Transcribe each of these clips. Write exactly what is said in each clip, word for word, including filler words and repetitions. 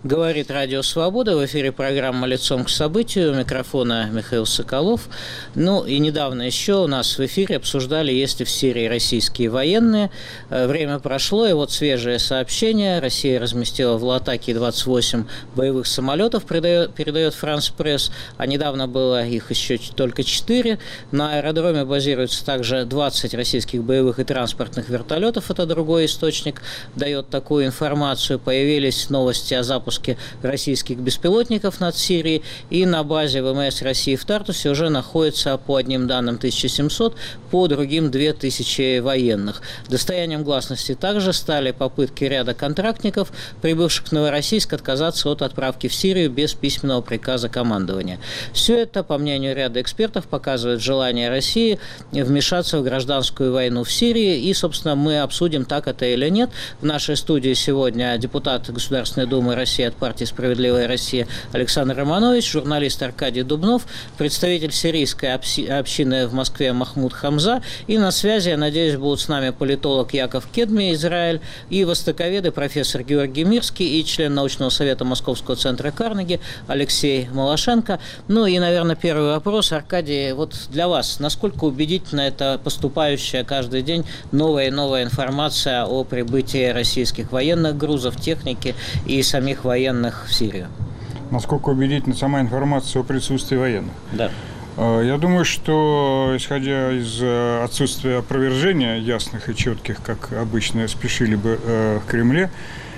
Говорит Радио Свобода. В эфире программа «Лицом к событию». У микрофона Михаил Соколов. Ну и недавно еще у нас в эфире обсуждали, есть ли в Сирии российские военные. Время прошло, и вот свежее сообщение. Россия разместила в Латакии двадцать восемь боевых самолетов, передает, передает Франс Пресс. А недавно было их еще только четыре. На аэродроме базируется также двадцать российских боевых и транспортных вертолетов. Это другой источник дает такую информацию. Появились новости о запуске российских беспилотников над Сирией, и на базе ВМС России в Тартусе уже находится, по одним данным, тысяча семьсот, по другим две тысячи военных. Достоянием гласности также стали попытки ряда контрактников, прибывших в Новороссийск, отказаться от отправки в Сирию без письменного приказа командования. Все это, по мнению ряда экспертов, показывает желание России вмешаться в гражданскую войну в Сирии, и, собственно, мы обсудим, так это или нет. В нашей студии сегодня депутат Государственной Думы России от партии «Справедливая Россия» Александр Романович, журналист Аркадий Дубнов, представитель сирийской общины в Москве Махмуд Хамза, и на связи, я надеюсь, будут с нами политолог Яков Кедми, Израиль, и востоковеды профессор Георгий Мирский, и член научного совета Московского центра Карнеги Алексей Малашенко. Ну и, наверное, первый вопрос, Аркадий, вот для вас, насколько убедительна эта поступающая каждый день новая и новая информация о прибытии российских военных, грузов, техники и самих военных в Сирию? Насколько убедительна сама информация о присутствии военных? Да. Я думаю, что, исходя из отсутствия опровержения ясных и четких, как обычно спешили бы в Кремле,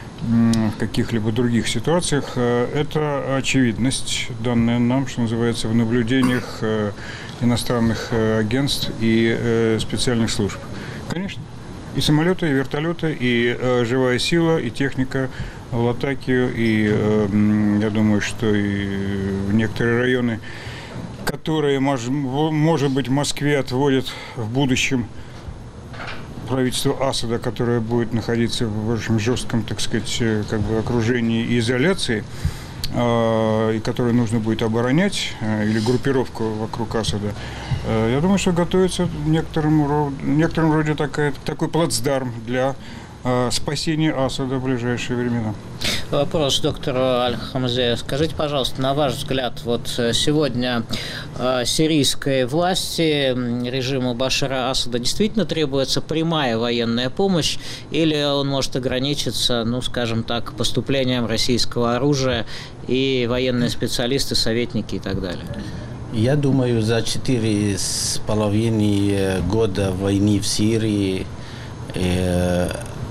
в каких-либо других ситуациях, это очевидность, данная нам, что называется, в наблюдениях иностранных агентств и специальных служб. Конечно. И самолеты, и вертолеты, и э, живая сила, и техника в Латакию, и э, я думаю, что и в некоторые районы, которые, мож, может быть, в Москве отводят в будущем правительство Асада, которое будет находиться в очень жестком, так сказать, как бы окружении и изоляции, э, и которое нужно будет оборонять, э, или группировку вокруг Асада. Я думаю, что готовится в некотором, в некотором роде такая, такой плацдарм для э, спасения Асада в ближайшие времена. Вопрос доктору Аль-Хамзе. Скажите, пожалуйста, на ваш взгляд, вот сегодня э, сирийской власти, режиму Башара Асада действительно требуется прямая военная помощь, или он может ограничиться, ну, скажем так, поступлением российского оружия и военные специалисты, советники и так далее? Я думаю, за четыре с половиной года войны в Сирии э,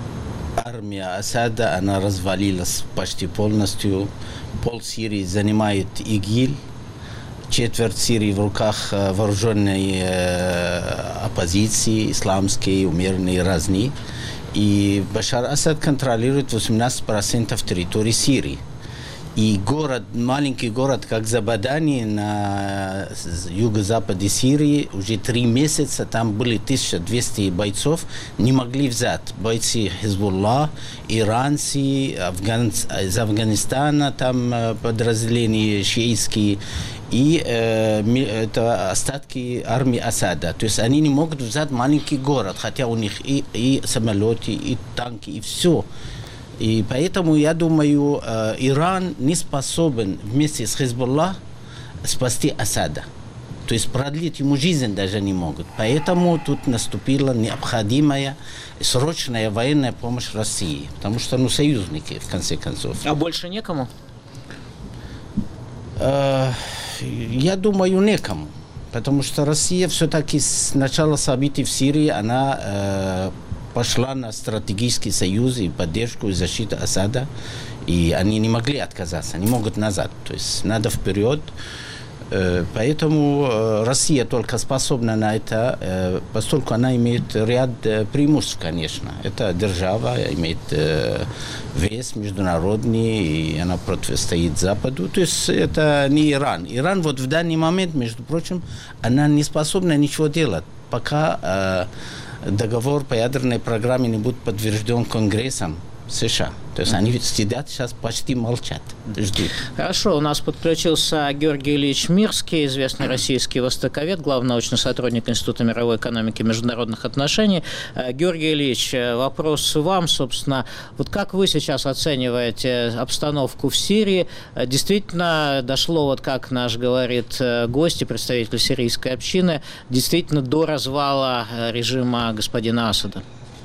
армия Асада, она развалилась почти полностью. Пол Сирии занимает ИГИЛ, четверть Сирии в руках вооруженной э, оппозиции, исламской, умеренной разни. И Башар Асад контролирует восемнадцать процентов территории Сирии. И город, маленький город, как Забадани на юго-западе Сирии, уже три месяца, там были тысяча двести бойцов, не могли взять. Бойцы Хизбулла, иранцы, Афган... из Афганистана, там подразделения шиитские, и э, это остатки армии Асада. То есть они не могут взять маленький город, хотя у них и, и самолеты, и танки, и все. И поэтому, я думаю, э, Иран не способен вместе с Хизбулла спасти Асада. То есть продлить ему жизнь даже не могут. Поэтому тут наступила необходимая срочная военная помощь России. Потому что, ну, союзники, в конце концов. А больше некому? Э, я думаю, некому. Потому что Россия все-таки с начала событий в Сирии, она... Э, пошла на стратегический союз и поддержку и защиту Асада, и они не могли отказаться, они могут назад, то есть надо вперед. Поэтому Россия только способна на это, поскольку она имеет ряд преимуществ, конечно. Это держава, имеет вес международный, и она противостоит Западу. То есть это не Иран. Иран вот в данный момент, между прочим, она не способна ничего делать, пока договор по ядерной программе не будет подтвержден Конгрессом США. То есть они сидят сейчас, почти молчат, ждут. Хорошо, у нас подключился Георгий Ильич Мирский, известный российский востоковед, главный научный сотрудник Института мировой экономики и международных отношений. Георгий Ильич, вопрос вам, собственно. Вот как вы сейчас оцениваете обстановку в Сирии? Действительно дошло, вот как наш говорит гость и представитель сирийской общины, действительно до развала режима господина Асада?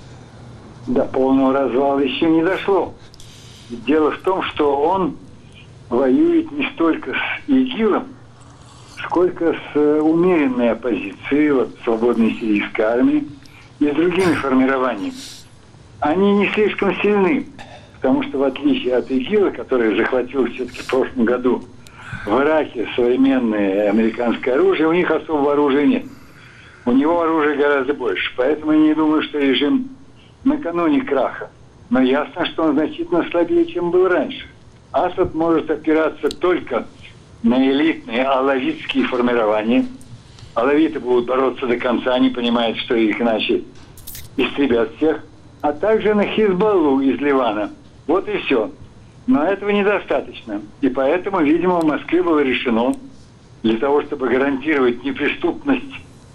До полного развала еще не дошло. Дело в том, что он воюет не столько с ИГИЛом, сколько с умеренной оппозицией, вот, свободной сирийской армии и с другими формированиями. Они не слишком сильны, потому что в отличие от ИГИЛа, который захватил все-таки в прошлом году в Ираке современное американское оружие, у них особого оружия нет. У него оружия гораздо больше. Поэтому я не думаю, что режим накануне краха. Но ясно, что он значительно слабее, чем был раньше. Асад может опираться только на элитные алавитские формирования. Алавиты будут бороться до конца, они понимают, что их иначе истребят всех. А также на Хизбаллу из Ливана. Вот и все. Но этого недостаточно. И поэтому, видимо, в Москве было решено, для того, чтобы гарантировать неприступность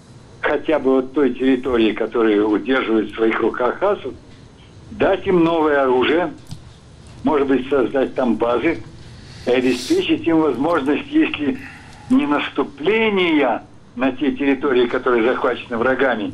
хотя бы вот той территории, которую удерживает в своих руках Асад, дать им новое оружие, может быть, создать там базы, и обеспечить им возможность, если не наступления на те территории, которые захвачены врагами,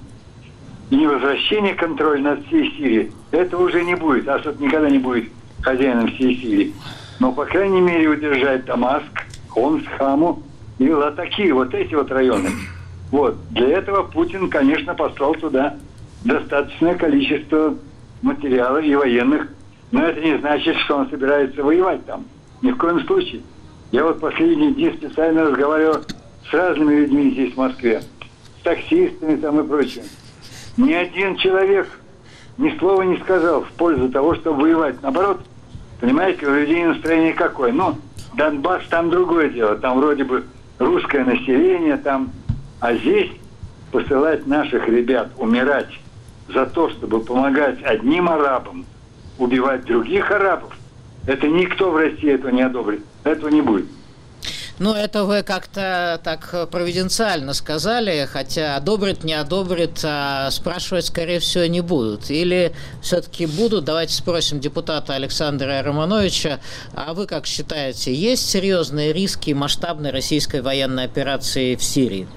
и не возвращение контроля над всей Сирией, этого уже не будет. Асад никогда не будет хозяином всей Сирии. Но, по крайней мере, удержать Дамаск, Хомс, Хаму и Латакир, вот эти вот районы. Вот. Для этого Путин, конечно, послал туда достаточное количество материалов и военных, но это не значит, что он собирается воевать там. Ни в коем случае. Я вот последние дни специально разговаривал с разными людьми здесь, в Москве, с таксистами там и прочим. Ни один человек ни слова не сказал в пользу того, чтобы воевать. Наоборот, понимаете, у людей настроение какое? Ну, Донбасс там другое дело. Там вроде бы русское население, там... А здесь посылать наших ребят умирать за то, чтобы помогать одним арабам убивать других арабов, это никто в России этого не одобрит. Этого не будет. Ну, это вы как-то так провиденциально сказали, хотя одобрит, не одобрит, а спрашивать, скорее всего, не будут. Или все-таки будут? Давайте спросим депутата Александра Романовича. А вы как считаете, есть серьезные риски масштабной российской военной операции в Сирии?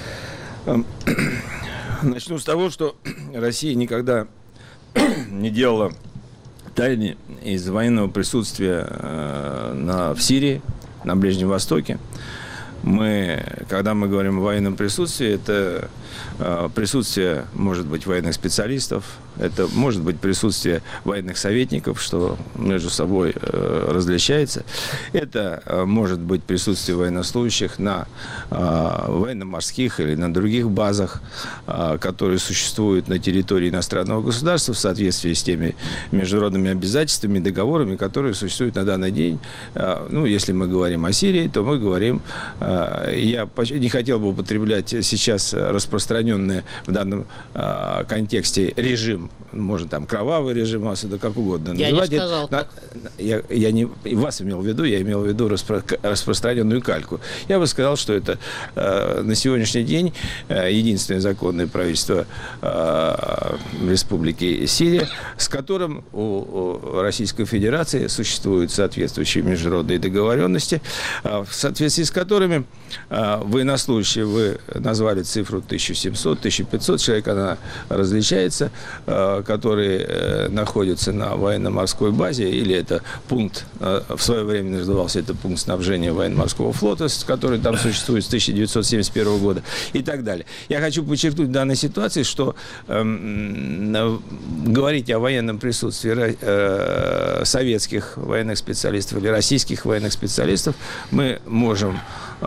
Начну с того, что Россия никогда не делала тайны из военного присутствия на, в Сирии, на Ближнем Востоке. Мы, когда мы говорим о военном присутствии, это э, присутствие, может быть, военных специалистов, это может быть присутствие военных советников, что между собой э, различается. Это э, может быть присутствие военнослужащих на э, военно-морских или на других базах, э, которые существуют на территории иностранного государства в соответствии с теми международными обязательствами, договорами, которые существуют на данный день. Э, ну, если мы говорим о Сирии, то мы говорим... Я не хотел бы употреблять сейчас распространенный в данном э, контексте режим, можно там кровавый режим Асада, как угодно я называть. Не сказал это, я, я не вас имел в виду, я имел в виду распро, распространенную кальку. Я бы сказал, что это э, на сегодняшний день э, единственное законное правительство э, Республики Сирия, с которым у, у Российской Федерации существуют соответствующие международные договоренности, э, в соответствии с которыми военнослужащие, вы назвали цифру тысяча семьсот - тысяча пятьсот человек, она различается, которые находятся на военно-морской базе, или это пункт, в свое время назывался это пункт снабжения военно-морского флота, который там существует с тысяча девятьсот семьдесят первого года и так далее. Я хочу подчеркнуть в данной ситуации, что э, говорить о военном присутствии э, советских военных специалистов или российских военных специалистов мы можем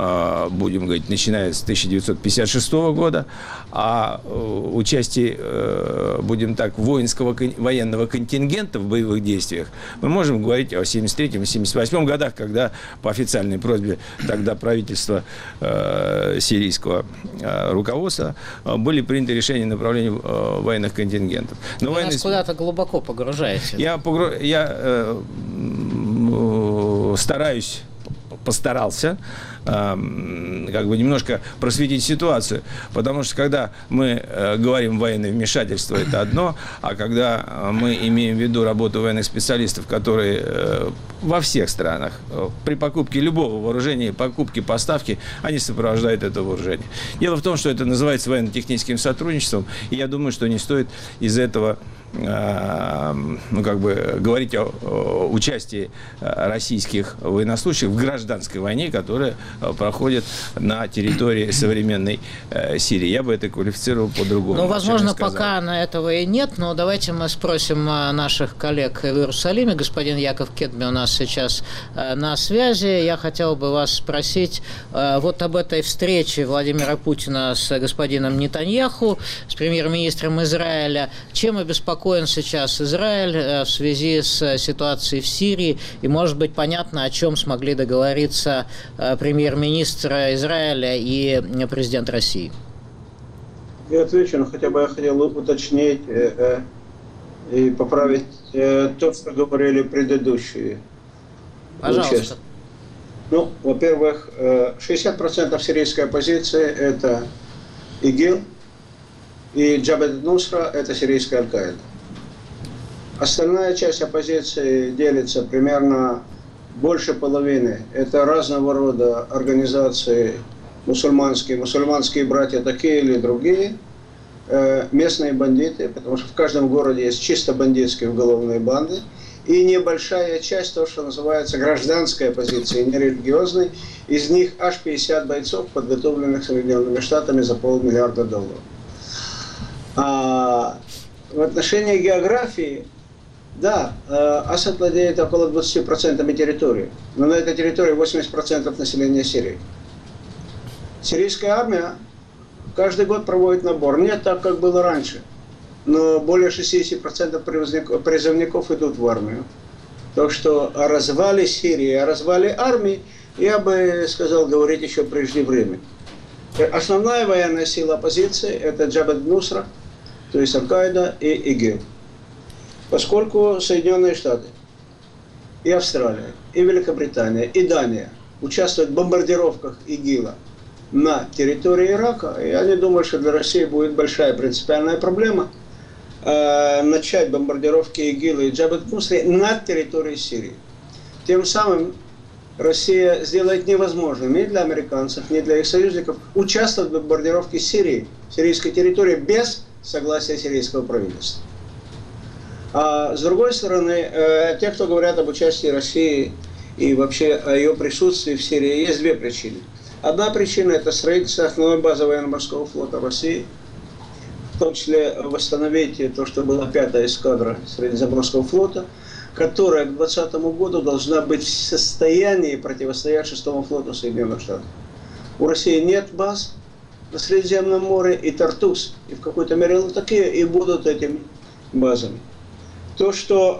будем говорить, начиная с тысяча девятьсот пятьдесят шестого года, а участие, будем так, воинского, военного контингента в боевых действиях мы можем говорить о семьдесят третьем — семьдесят восьмом годах, когда по официальной просьбе тогда правительства сирийского руководства были приняты решения направления военных контингентов. Но Вы военные... нас куда-то глубоко погружаете. Я, погру... Я э, стараюсь, постарался э, как бы немножко просветить ситуацию, потому что когда мы э, говорим военное вмешательство, это одно, а когда мы имеем в виду работу военных специалистов, которые э, во всех странах э, при покупке любого вооружения, покупке, поставки, они сопровождают это вооружение. Дело в том, что это называется военно-техническим сотрудничеством, и я думаю, что не стоит из этого ну, как бы говорить о, о участии российских военнослужащих в гражданской войне, которая проходит на территории современной э, Сирии. Я бы это квалифицировал по-другому. Ну, возможно, пока на этого и нет, но давайте мы спросим наших коллег в Иерусалиме. Господин Яков Кедми у нас сейчас э, на связи. Я хотел бы вас спросить э, вот об этой встрече Владимира Путина с господином Нетаньяху, с премьер-министром Израиля. Чем обеспокоен сейчас Израиль в связи с ситуацией в Сирии, и, может быть, понятно, о чем смогли договориться премьер-министр Израиля и президент России? Я отвечу, но хотя бы я хотел уточнить э, э, и поправить э, то, что говорили предыдущие. Пожалуйста. Участники. Ну, во-первых, шестьдесят процентов сирийской оппозиции – это ИГИЛ, и Джабhat Нусра – это сирийская Аль-Каида. Остальная часть оппозиции делится примерно больше половины. Это разного рода организации мусульманские, мусульманские братья такие или другие, местные бандиты, потому что в каждом городе есть чисто бандитские уголовные банды, и небольшая часть, то, что называется гражданской оппозиции, нерелигиозной, из них аж пятьдесят бойцов, подготовленных Соединенными Штатами за полмиллиарда долларов. А в отношении географии, да, Асад владеет около двадцати процентов территории, но на этой территории восемьдесят процентов населения Сирии. Сирийская армия каждый год проводит набор, не так, как было раньше, но более шестидесяти процентов призывников идут в армию. Так что о развале Сирии, о развале армии, я бы сказал, говорить еще преждевременно. Основная военная сила оппозиции – это Джабhat Нусра, то есть Аль-Каида и ИГИЛ. Поскольку Соединенные Штаты, и Австралия, и Великобритания, и Дания участвуют в бомбардировках ИГИЛа на территории Ирака, я не думаю, что для России будет большая принципиальная проблема э, начать бомбардировки ИГИЛа и Джабhat Нусры на территории Сирии. Тем самым Россия сделает невозможным ни для американцев, ни для их союзников участвовать в бомбардировке Сирии, сирийской территории, без согласия сирийского правительства. А с другой стороны, э, те, кто говорят об участии России и вообще о ее присутствии в Сирии, есть две причины. Одна причина – это строительство основной базы военно-морского флота России, в том числе восстановить то, что была пятая эскадра Средиземноморского флота, которая к двадцатому году должна быть в состоянии противостоять шестому флоту Соединенных Штатов. У России нет баз на Средиземном море, и Тартус, и в какой-то мере Латакия, и будут этими базами. То,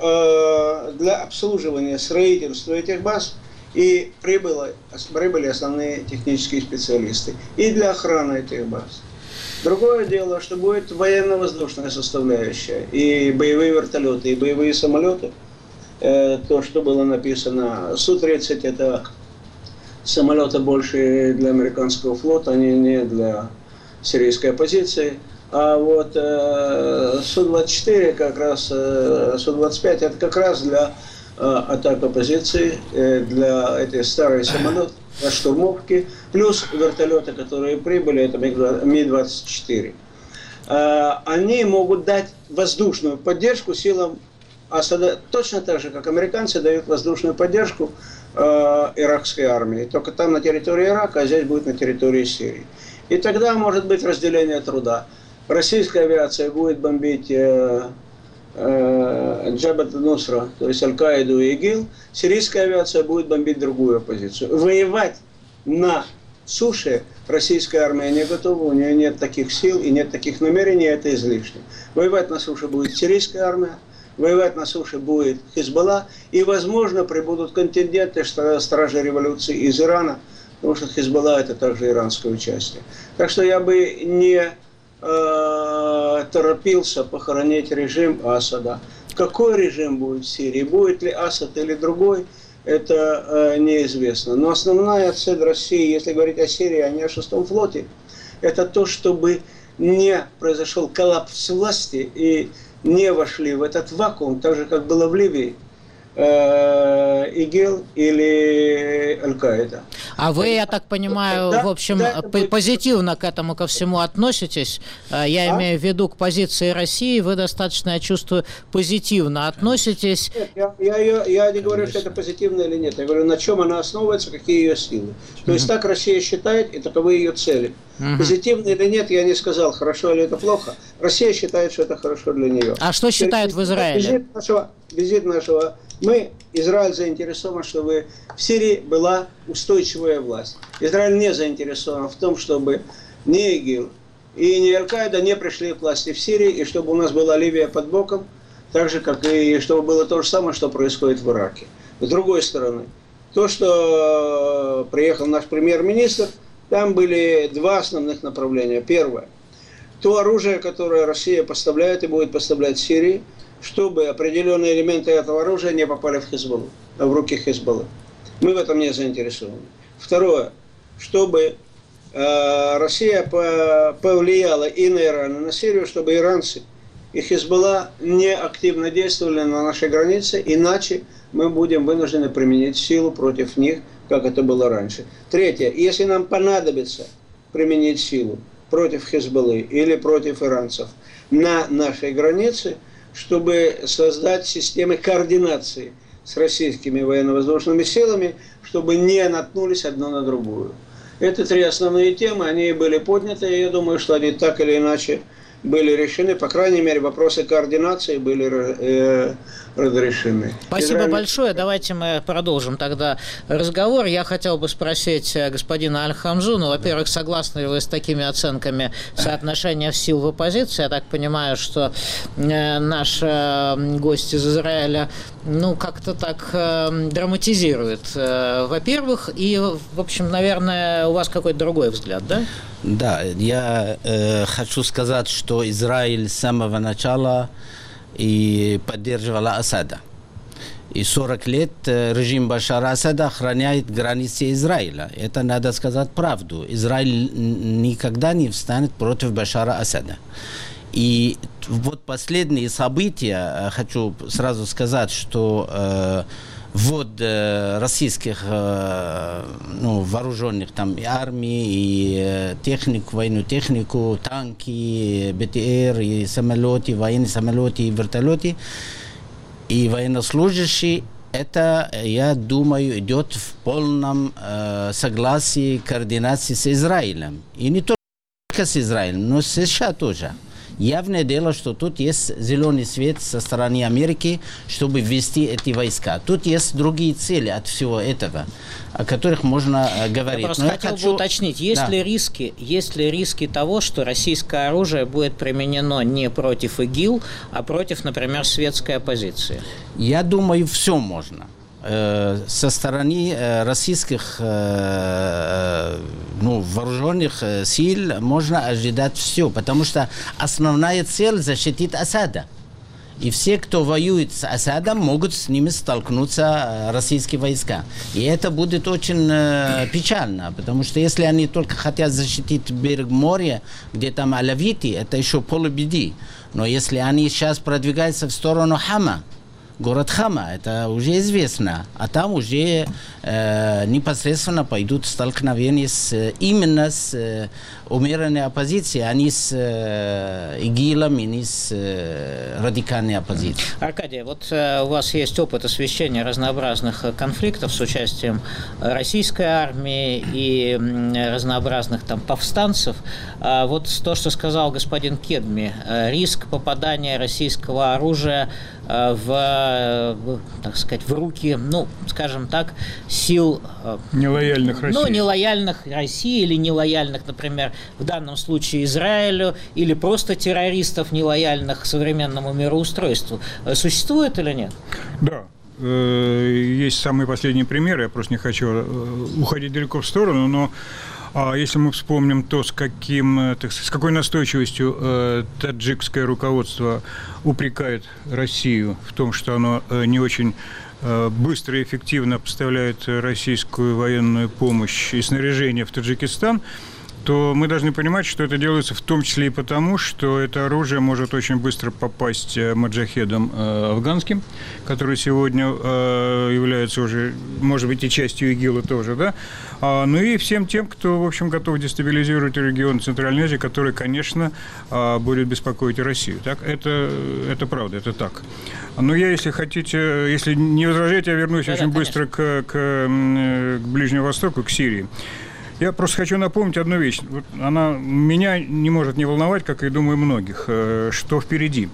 что э, для обслуживания строительства этих баз и прибыло, прибыли основные технические специалисты, и для охраны этих баз. Другое дело, что будет военно-воздушная составляющая, и боевые вертолеты, и боевые самолеты. Э, то, что было написано, Су тридцать это самолеты больше для американского флота, они не для сирийской оппозиции. А вот э, Су двадцать четыре, как раз, э, Су двадцать пять, это как раз для э, атак оппозиции, э, для этой старой самолеты, для штурмовки, плюс вертолеты, которые прибыли, это Ми двадцать четыре. Э, они могут дать воздушную поддержку силам Асада, точно так же, как американцы дают воздушную поддержку э, иракской армии. Только там на территории Ирака, а здесь будет на территории Сирии. И тогда может быть разделение труда. Российская авиация будет бомбить э, э, Джабhat Нусра, то есть Аль-Каиду и ИГИЛ. Сирийская авиация будет бомбить другую оппозицию. Воевать на суше российская армия не готова, у нее нет таких сил и нет таких намерений, это излишне. Воевать на суше будет сирийская армия, воевать на суше будет Хизбалла, и, возможно, прибудут контингенты стражей революции из Ирана, потому что Хизбалла – это также иранское участие. Так что я бы не э, торопился похоронить режим Асада. Какой режим будет в Сирии, будет ли Асад или другой, это э, неизвестно. Но основная цель России, если говорить о Сирии, а не о шестом флоте, это то, чтобы не произошел коллапс власти и не вошли в этот вакуум, так же, как было в Ливии, э, ИГИЛ или Аль-Каида. А вы, я так понимаю, да, в общем, да, будет... позитивно к этому ко всему относитесь. Я а? имею в виду к позиции России. Вы достаточно, я чувствую, позитивно относитесь. Нет, я, я, я, я не говорю, что это позитивно или нет. Я говорю, на чем она основывается, какие ее силы. То есть так Россия считает, и таковы ее цели. Угу. Позитивно или нет, я не сказал, хорошо или это плохо. Россия считает, что это хорошо для нее. А что считают в Израиле? Визит нашего, визит нашего... Мы, Израиль, заинтересован, чтобы в Сирии была устойчивая власть. Израиль не заинтересован в том, чтобы ни ИГИЛ и ни Аль-Каида не пришли к власти в Сирии, и чтобы у нас была Ливия под боком, так же, как и чтобы было то же самое, что происходит в Ираке. С другой стороны, то, что приехал наш премьер-министр, там были два основных направления. Первое. То оружие, которое Россия поставляет и будет поставлять в Сирии, чтобы определенные элементы этого оружия не попали в Хизбаллу, в руки Хизбаллы. Мы в этом не заинтересованы. Второе. Чтобы э, Россия по, повлияла и на Иран, и на Сирию, чтобы иранцы и Хизбалла не активно действовали на нашей границе, иначе мы будем вынуждены применить силу против них, как это было раньше. Третье. Если нам понадобится применить силу против Хизбаллы или против иранцев на нашей границе, чтобы создать системы координации с российскими военно-воздушными силами, чтобы не наткнулись одно на другую. Это три основные темы, они были подняты, и я думаю, что они так или иначе были решены, по крайней мере, вопросы координации были э, разрешены. Спасибо Израиль... большое. Давайте мы продолжим тогда разговор. Я хотел бы спросить господина Аль-Хамзу, ну, во-первых, согласны ли вы с такими оценками соотношения сил в оппозиции? Я так понимаю, что э, наш э, гость из Израиля, ну, как-то так э, драматизирует, э, во-первых, и, в общем, наверное, у вас какой-то другой взгляд, да? Да, я э, хочу сказать, что Израиль с самого начала и поддерживала Асада. И сорок лет режим Башара Асада охраняет границы Израиля. Это надо сказать правду. Израиль никогда не встанет против Башара Асада. И вот последние события, хочу сразу сказать, что э, ввод э, российских э, ну, вооруженных там и армии, и э, технику, военную технику, танки, и БТР, и самолеты, военные самолеты, и вертолеты, и военнослужащие, это, я думаю, идет в полном э, согласии, координации с Израилем. И не только с Израилем, но с США тоже. Явное дело, что тут есть зеленый свет со стороны Америки, чтобы ввести эти войска. Тут есть другие цели от всего этого, о которых можно говорить. Я просто Но хотел я хочу... бы уточнить, есть, да. ли риски, есть ли риски того, что российское оружие будет применено не против ИГИЛ, а против, например, светской оппозиции? Я думаю, все можно. Со стороны российских ну, вооруженных сил можно ожидать все, потому что основная цель защитить Асада. И все, кто воюет с Асадом, могут с ними столкнуться российские войска. И это будет очень э, печально, потому что если они только хотят защитить берег моря, где там алавиты, это еще полбеды. Но если они сейчас продвигаются в сторону Хама, город Хама, это уже известно, а там уже э, непосредственно пойдут столкновения с, именно с э, умеренной оппозицией, а не с э, ИГИЛом и не с э, радикальной оппозицией. Аркадий, вот э, у вас есть опыт освещения разнообразных конфликтов с участием российской армии и э, разнообразных там повстанцев. А вот то, что сказал господин Кедми, э, риск попадания российского оружия э, в э, так сказать, в руки, ну, скажем так, сил... Э, нелояльных России. Ну, нелояльных России или нелояльных, например, в данном случае Израилю, или просто террористов, нелояльных современному мироустройству. Существует или нет? Да. Есть самые последние примеры, я просто не хочу уходить далеко в сторону, но если мы вспомним то, с, каким, так сказать, с какой настойчивостью таджикское руководство упрекает Россию в том, что оно не очень быстро и эффективно поставляет российскую военную помощь и снаряжение в Таджикистан, то мы должны понимать, что это делается в том числе и потому, что это оружие может очень быстро попасть маджахедам э, афганским, которые сегодня э, являются уже, может быть, и частью ИГИЛа тоже, да, а, ну и всем тем, кто, в общем, готов дестабилизировать регион Центральной Азии, который, конечно, э, будет беспокоить и Россию. Так? Это, это правда, это так. Но я, если хотите, если не возражаете, я вернусь да, очень да, быстро к, к, к Ближнему Востоку, к Сирии. Я просто хочу напомнить одну вещь. Вот она меня не может не волновать, как и, думаю, многих, что впереди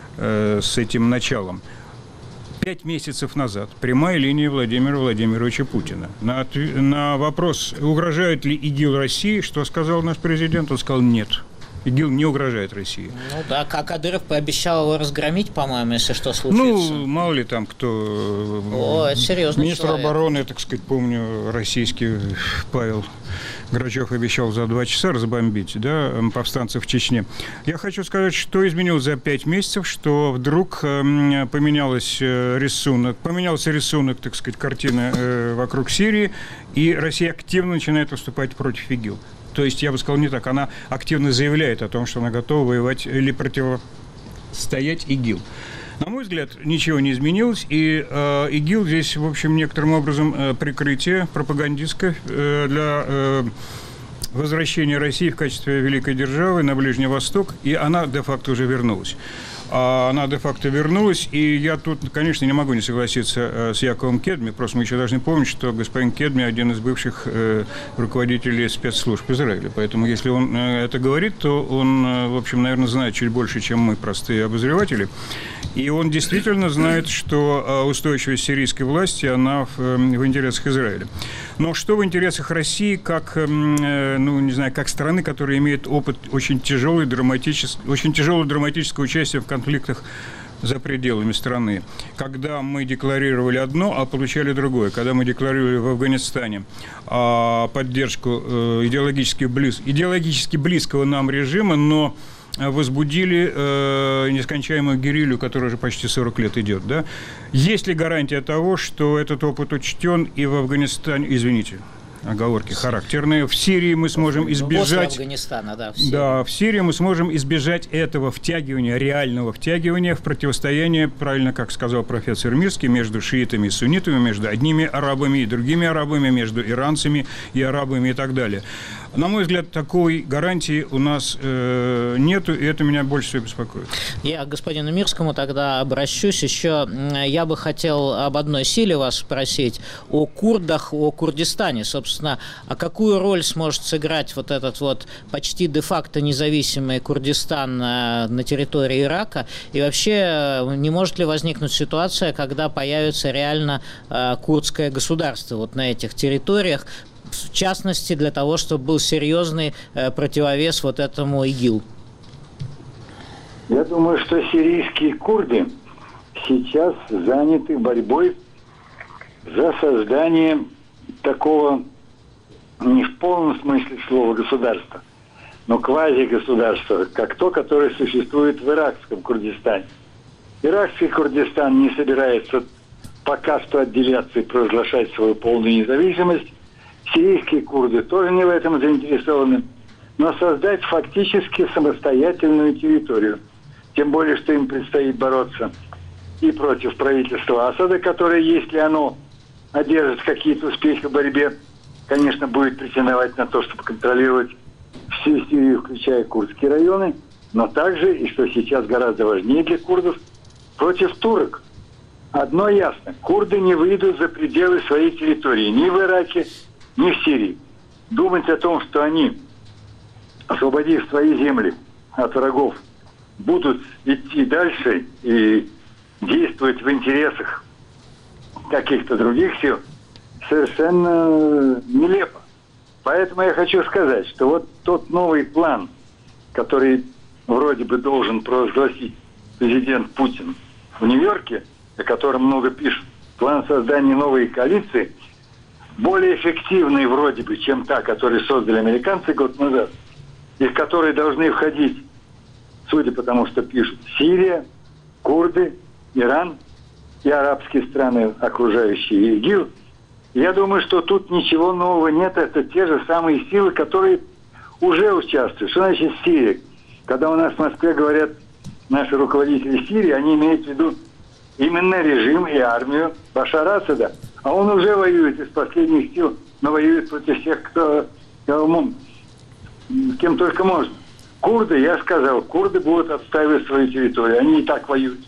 с этим началом. Пять месяцев назад прямая линия Владимира Владимировича Путина. На, на вопрос, угрожает ли ИГИЛ России, что сказал наш президент, он сказал нет. ИГИЛ не угрожает России. Ну да, как Кадыров пообещал его разгромить, по-моему, если что случится. Ну, мало ли там кто... О, это серьезный Министр человек. обороны, так сказать, помню, российский Павел Грачев обещал за два часа разбомбить, да, повстанцев в Чечне. Я хочу сказать, что изменилось за пять месяцев, что вдруг э, поменялось рисунок, поменялся рисунок, так сказать, картины э, вокруг Сирии, и Россия активно начинает выступать против ИГИЛ. То есть, я бы сказал, не так. Она активно заявляет о том, что она готова воевать или противостоять ИГИЛ. На мой взгляд, ничего не изменилось, и э, ИГИЛ здесь, в общем, некоторым образом э, прикрытие пропагандистское э, для э, возвращения России в качестве великой державы на Ближний Восток, и она де-факто уже вернулась. Она де-факто вернулась, и я тут, конечно, не могу не согласиться с Яковом Кедми, просто мы еще должны помнить, что господин Кедми один из бывших э, руководителей спецслужб Израиля, поэтому если он э, это говорит, то он, э, в общем, наверное, знает чуть больше, чем мы, простые обозреватели, и он действительно знает, что устойчивость сирийской власти, она в, э, в интересах Израиля. Но что в интересах России, как, э, ну, не знаю, как страны, которая имеет опыт очень тяжелой, драматического, очень тяжелого драматического участия в конфликтах за пределами страны. Когда мы декларировали одно, а получали другое. Когда мы декларировали в Афганистане поддержку идеологически, близ, идеологически близкого нам режима, но возбудили э, нескончаемую герилью, которая уже почти сорок лет идет. Да? Есть ли гарантия того, что этот опыт учтен и в Афганистане, извините, оговорки характерные, в Сирии мы сможем избежать... После Афганистана, да, в Сирии. Да, в Сирии мы сможем избежать этого втягивания, реального втягивания в противостояние, правильно, как сказал профессор Мирский, между шиитами и суннитами, между одними арабами и другими арабами, между иранцами и арабами и так далее. На мой взгляд, такой гарантии у нас э, нету, и это меня больше всего беспокоит. Я к господину Мирскому тогда обращусь. Еще я бы хотел об одной силе вас спросить, о курдах, о Курдистане. Собственно, а какую роль сможет сыграть вот этот вот почти де-факто независимый Курдистан на, на территории Ирака? И вообще, не может ли возникнуть ситуация, когда появится реально э, курдское государство вот на этих территориях, в частности, для того, чтобы был серьезный э, противовес вот этому ИГИЛ? Я думаю, что сирийские курды сейчас заняты борьбой за создание такого, не в полном смысле слова, государства, но квази-государства, как то, которое существует в иракском Курдистане. Иракский Курдистан не собирается пока что отделяться и провозглашать свою полную независимость. Сирийские курды тоже не в этом заинтересованы, но создать фактически самостоятельную территорию. Тем более, что им предстоит бороться и против правительства Асада, которое, если оно одержит какие-то успехи в борьбе, конечно, будет претендовать на то, чтобы контролировать всю Сирию, включая курдские районы, но также, и что сейчас гораздо важнее для курдов, против турок. Одно ясно, курды не выйдут за пределы своей территории ни в Ираке, ни в Сирии. Думать о том, что они, освободив свои земли от врагов, будут идти дальше и действовать в интересах каких-то других сил, совершенно нелепо. Поэтому я хочу сказать, что вот тот новый план, который вроде бы должен провозгласить президент Путин в Нью-Йорке, о котором много пишут, план создания новой коалиции, более эффективный вроде бы, чем та, которую создали американцы год назад, и в которой должны входить, судя по тому, что пишут, Сирия, курды, Иран и арабские страны, окружающие ИГИЛ. Я думаю, что тут ничего нового нет. Это те же самые силы, которые уже участвуют. Что значит Сирия? Когда у нас в Москве говорят наши руководители Сирии, они имеют в виду именно режим и армию Башара Асада. А он уже воюет из последних сил, но воюет против всех, кто, кому, кем только можно. Курды, я сказал, курды будут отстаивать свою территорию. Они и так воюют.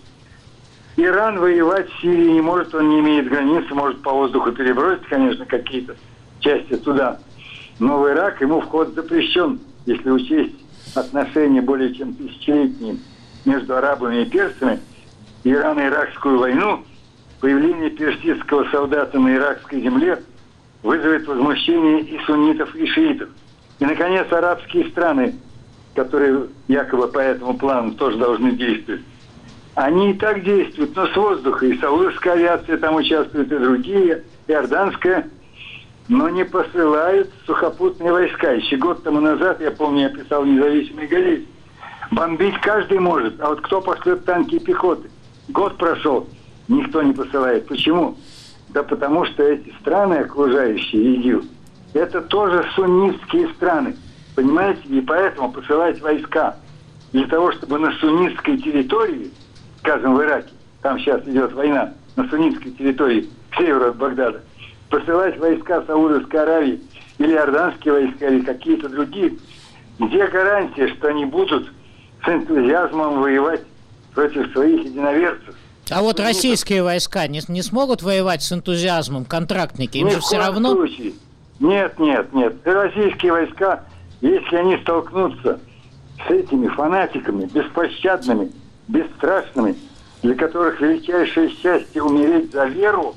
Иран воевать в Сирии не может, он не имеет границы, может по воздуху перебросить, конечно, какие-то части туда. Но в Ирак ему вход запрещен, если учесть отношения более чем тысячелетние между арабами и персами. Ирано-иракскую войну, появление персидского солдата на иракской земле вызовет возмущение и суннитов, и шиитов. И, наконец, арабские страны, которые якобы по этому плану тоже должны действовать, они и так действуют, но с воздуха. И саудовская авиация там участвует, и другие, и иорданская, но не посылают сухопутные войска. Еще год тому назад, я помню, я писал «Независимый газет», бомбить каждый может, а вот кто пошлет танки и пехоты? Год прошел, никто не посылает. Почему? Да потому что эти страны, окружающие ИГИЛ, это тоже суннитские страны, понимаете? И поэтому посылать войска для того, чтобы на суннитской территории, скажем, в Ираке, там сейчас идет война, на суннитской территории, к северу от Багдада, посылать войска Саудовской Аравии или иорданские войска, или какие-то другие, где гарантия, что они будут с энтузиазмом воевать против своих единоверцев? А вот российские войска не, не смогут воевать с энтузиазмом, контрактники? Им Ни же все равно... Случае. Нет, нет, нет. И российские войска, если они столкнутся с этими фанатиками, беспощадными, бесстрашными, для которых величайшее счастье умереть за веру,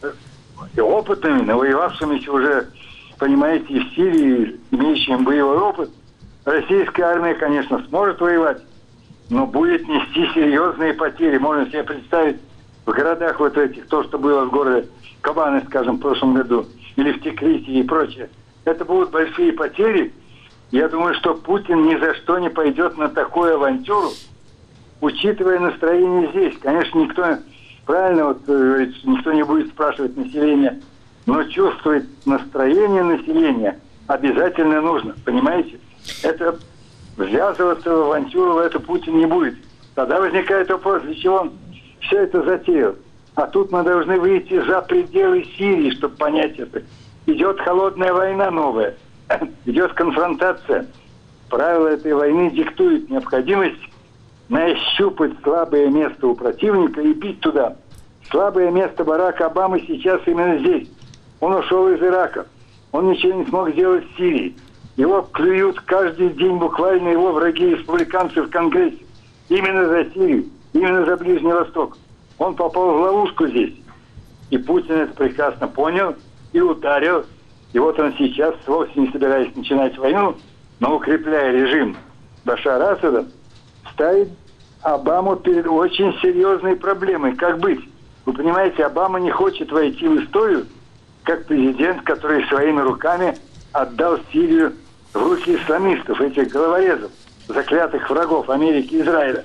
и опытными, навоевавшимися уже, понимаете, и в Сирии, имеющими боевой опыт, российская армия, конечно, сможет воевать, но будет нести серьезные потери. Можно себе представить в городах вот этих, то, что было в городе Кабаны, скажем, в прошлом году, или в Тикрите и прочее. Это будут большие потери. Я думаю, что Путин ни за что не пойдет на такую авантюру, учитывая настроение здесь. Конечно, никто, правильно, вот, никто не будет спрашивать население, но чувствовать настроение населения обязательно нужно, понимаете? Это ввязываться в авантюру в это Путин не будет. Тогда возникает вопрос, для чего он все это затеял. А тут мы должны выйти за пределы Сирии, чтобы понять это. Идет холодная война новая, идет конфронтация. Правила этой войны диктуют необходимость нащупать слабое место у противника и бить туда. Слабое место Барака Обамы сейчас именно здесь. Он ушел из Ирака. Он ничего не смог сделать в Сирии. Его клюют каждый день буквально его враги, республиканцы в Конгрессе. Именно за Сирию, именно за Ближний Восток. Он попал в ловушку здесь. И Путин это прекрасно понял и ударил. И вот он сейчас, вовсе не собираясь начинать войну, но укрепляя режим Башара Асада, ставит Обаму перед очень серьезной проблемой. Как быть? Вы понимаете, Обама не хочет войти в историю как президент, который своими руками отдал Сирию в руки исламистов, этих головорезов, заклятых врагов Америки и Израиля.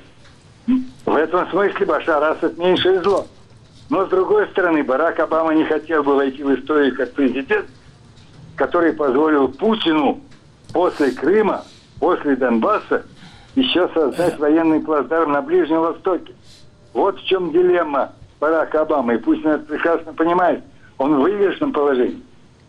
В этом смысле Башар Асад меньшее зло. Но, с другой стороны, Барак Обама не хотел бы войти в историю как президент, который позволил Путину после Крыма, после Донбасса еще создать военный плацдарм на Ближнем Востоке. Вот в чем дилемма Барака Обамы. И Путин это прекрасно понимает. Он в выигрышном положении.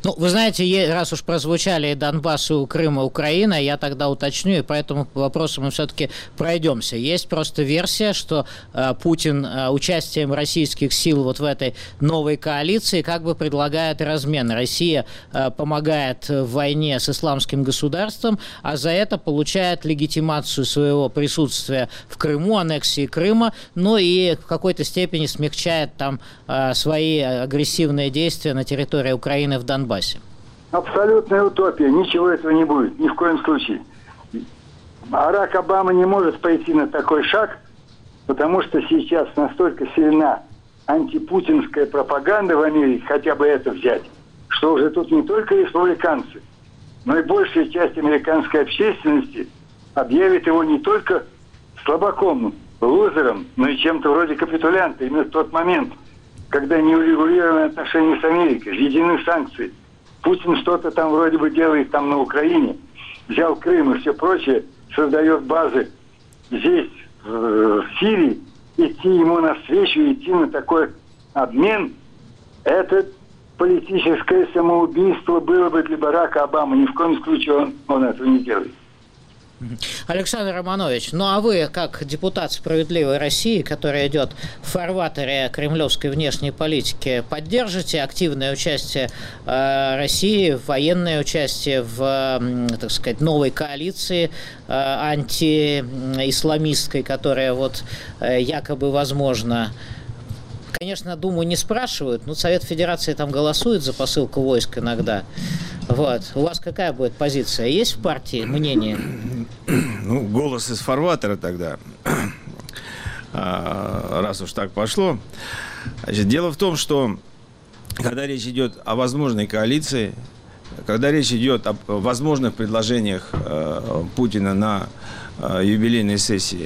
Ну, вы знаете, раз уж прозвучали и Донбасс, и Крым, и Украина, я тогда уточню, и по этому вопросу мы все-таки пройдемся. Есть просто версия, что э, Путин э, участием российских сил вот в этой новой коалиции как бы предлагает размен. Россия э, помогает в войне с исламским государством, а за это получает легитимацию своего присутствия в Крыму, аннексии Крыма, но и в какой-то степени смягчает там э, свои агрессивные действия на территории Украины в Донбассе. Абсолютная утопия. Ничего этого не будет. Ни в коем случае. Барак Обама не может пойти на такой шаг, потому что сейчас настолько сильна антипутинская пропаганда в Америке, хотя бы это взять, что уже тут не только республиканцы, но и большая часть американской общественности объявит его не только слабаком, лузером, но и чем-то вроде капитулянта. Именно в тот момент, когда неурегулированные отношения с Америкой, введены санкции, Путин что-то там вроде бы делает там на Украине, взял Крым и все прочее, создает базы здесь, в Сирии, идти ему навстречу, идти на такой обмен, это политическое самоубийство было бы для Барака Обамы. Ни в коем случае он, он этого не делает. Александр Романович, ну а вы, как депутат «Справедливой России», который идет в фарватере кремлевской внешней политики, поддержите активное участие э, России, военное участие в, э, так сказать, новой коалиции э, антиисламистской, которая вот э, якобы возможна? Конечно, Думу не спрашивают, но Совет Федерации там голосует за посылку войск иногда. Вот. У вас какая будет позиция? Есть в партии мнение? Ну, голос из фарватера тогда, раз уж так пошло. Значит, дело в том, что когда речь идет о возможной коалиции, когда речь идет о возможных предложениях Путина на юбилейной сессии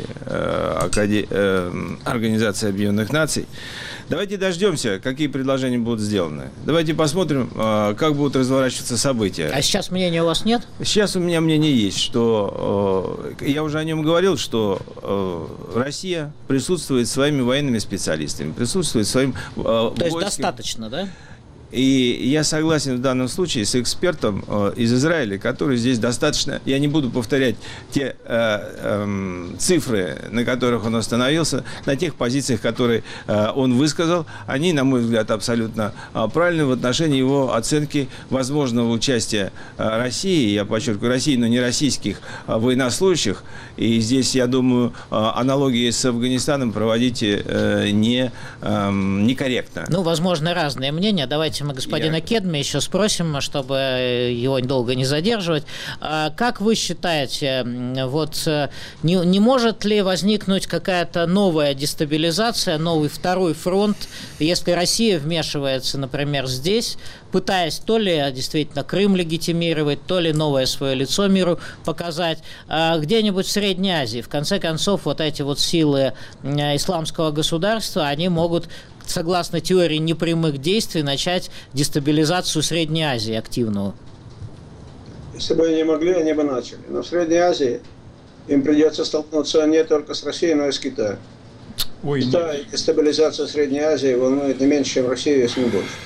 Организации Объединенных Наций, давайте дождемся, какие предложения будут сделаны. Давайте посмотрим, как будут разворачиваться события. А сейчас мнения у вас нет? Сейчас у меня мнение есть, что я уже о нем говорил, что Россия присутствует своими военными специалистами, присутствует своим То войским. Есть достаточно, да? И я согласен в данном случае с экспертом э, из Израиля, который здесь достаточно, я не буду повторять те э, э, цифры, на которых он остановился, на тех позициях, которые э, он высказал, они, на мой взгляд, абсолютно э, правильны в отношении его оценки возможного участия э, России, я подчеркиваю, России, но не российских э, военнослужащих. И здесь, я думаю, э, аналогии с Афганистаном проводить э, не, э, некорректно. Ну, возможно, разные мнения. Давайте мы господина Я... Кедми еще спросим, чтобы его долго не задерживать. Как вы считаете, вот не, не может ли возникнуть какая-то новая дестабилизация, новый второй фронт, если Россия вмешивается, например, здесь, пытаясь то ли действительно Крым легитимировать, то ли новое свое лицо миру показать, где-нибудь в Средней Азии? В конце концов, вот эти вот силы исламского государства, они могут, согласно теории непрямых действий, начать дестабилизацию Средней Азии активную. Если бы они могли, они бы начали. Но в Средней Азии им придется столкнуться не только с Россией, но и с Китаем. Ой, Китай, дестабилизация Средней Азии волнует не меньше, чем Россию, если не больше.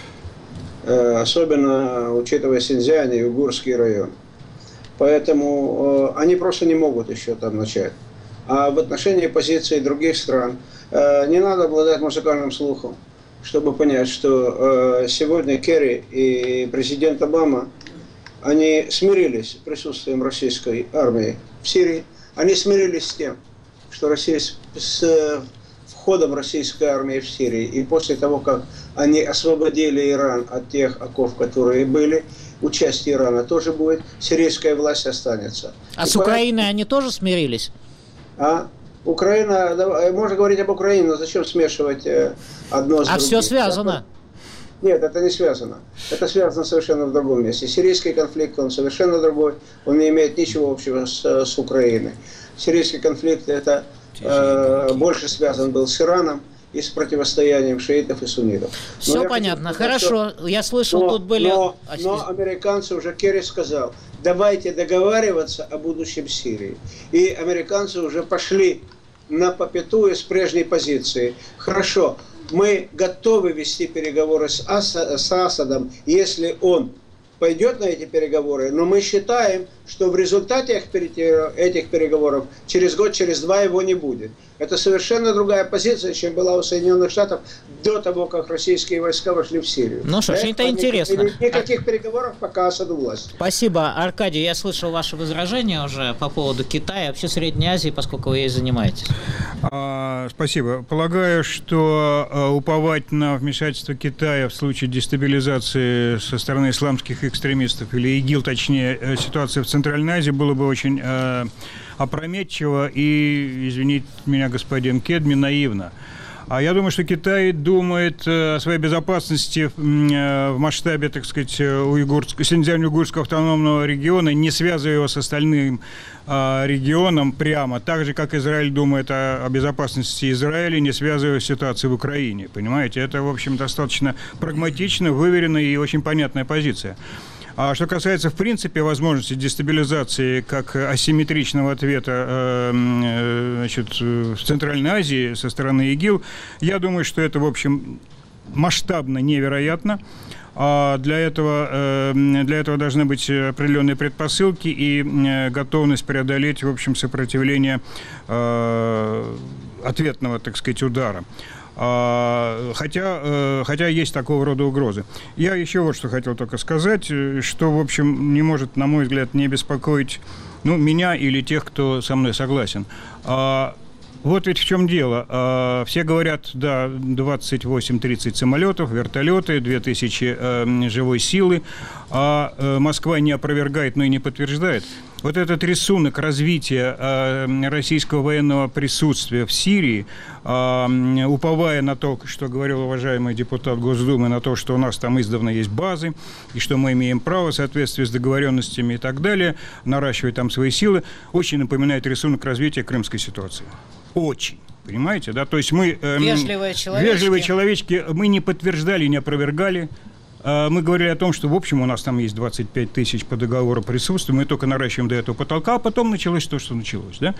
Особенно учитывая Синьцзянь и Уйгурский район. Поэтому они просто не могут еще там начать. А в отношении позиции других стран не надо обладать музыкальным слухом, чтобы понять, что сегодня Керри и президент Обама, они смирились с присутствием российской армии в Сирии. Они смирились с тем, что Россия с входом российской армии в Сирии и после того, как они освободили Иран от тех оков, которые были, участие Ирана тоже будет, сирийская власть останется. А и с Украиной они тоже смирились? А? Украина, можно говорить об Украине, но зачем смешивать одно с другим? А все связано? Нет, это не связано. Это связано совершенно в другом месте. Сирийский конфликт, он совершенно другой, он не имеет ничего общего с, с Украиной. Сирийский конфликт, это э, больше связан был с Ираном и с противостоянием шиитов и суннитов. Все понятно, хочу, хорошо. Что... Я слышал, но, тут были... Но, но американцы, уже Керри сказал, давайте договариваться о будущем Сирии. И американцы уже пошли на попятую с прежней позиции. Хорошо, мы готовы вести переговоры с, Аса, с Асадом, если он пойдет на эти переговоры, но мы считаем, что в результате этих переговоров через год, через два его не будет. Это совершенно другая позиция, чем была у Соединенных Штатов до того, как российские войска вошли в Сирию. Ну что ж, это интересно. Никаких переговоров пока Асад у власти. Спасибо, Аркадий. Я слышал ваше возражение уже по поводу Китая, вообще Средней Азии, поскольку вы ей занимаетесь. А, спасибо. Полагаю, что а, уповать на вмешательство Китая в случае дестабилизации со стороны исламских экстремистов, или ИГИЛ, точнее, ситуация в Центральной Азии, было бы очень а, опрометчиво и, извините меня, господин Кедми, наивно. А я думаю, что Китай думает о своей безопасности в масштабе, так сказать, уйгурского, Синьцзянь-Уйгурского автономного региона, не связывая его с остальным регионом прямо, так же, как Израиль думает о, о безопасности Израиля, не связывая ситуацию в Украине. Понимаете, это, в общем, достаточно прагматичная, выверенная и очень понятная позиция. А что касается, в принципе, возможности дестабилизации как асимметричного ответа э, значит, в Центральной Азии со стороны ИГИЛ, я думаю, что это, в общем, масштабно невероятно. А для этого, э, для этого должны быть определенные предпосылки и э, готовность преодолеть, в общем, сопротивление э, ответного, так сказать, удара. Хотя, хотя есть такого рода угрозы. Я еще вот что хотел только сказать, что, в общем, не может, на мой взгляд, не беспокоить, ну, меня или тех, кто со мной согласен. Вот ведь в чем дело. Все говорят, да, двадцать восемь тридцать самолетов, вертолеты, две тысячи живой силы, а Москва не опровергает, но и не подтверждает. Вот этот рисунок развития российского военного присутствия в Сирии, уповая на то, что говорил уважаемый депутат Госдумы, на то, что у нас там издавна есть базы, и что мы имеем право в соответствии с договоренностями и так далее, наращивать там свои силы, очень напоминает рисунок развития крымской ситуации. Очень. Понимаете, да? То есть мы... Эм, вежливые человечки. Вежливые человечки. Мы не подтверждали, не опровергали. Э, мы говорили о том, что, в общем, у нас там есть двадцать пять тысяч по договору присутствия. Мы только наращиваем до этого потолка, а потом началось то, что началось, да?